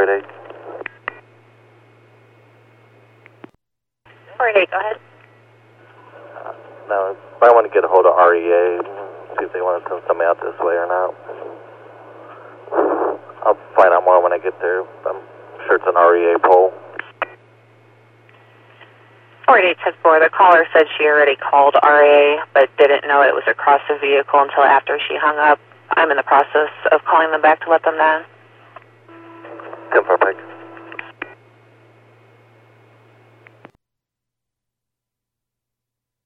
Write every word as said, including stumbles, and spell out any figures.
four eight eight. four eight eight, go ahead. Uh, no, I want to get a hold of R E A, see if they want to send somebody out this way or not. I'll find out more when I get there. I'm sure it's an R E A pole. four eight eight said four. The caller said she already called R E A, but didn't know it was across the vehicle until after she hung up. I'm in the process of calling them back to let them know. ten four, Pike.